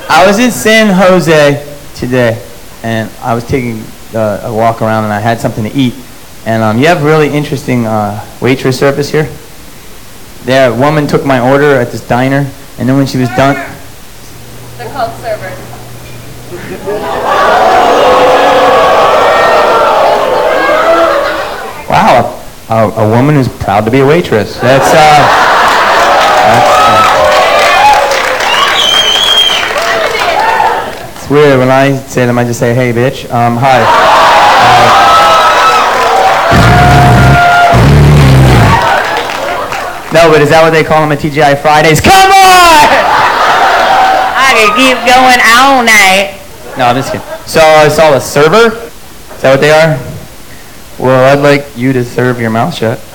I was in San Jose today, and I was taking a walk around, and I had something to eat. And you have really interesting waitress service here. There, a woman took my order at this diner, and then when she was done... They're called servers. Wow, a woman who's proud to be a waitress. That's it's weird when I say them. I just say, "Hey, bitch." Hi. No, but is that what they call them at TGI Fridays? Come on! I could keep going all night. No, I'm just kidding. So it's all a server? Is that what they are? Well, I'd like you to serve your mouth shut.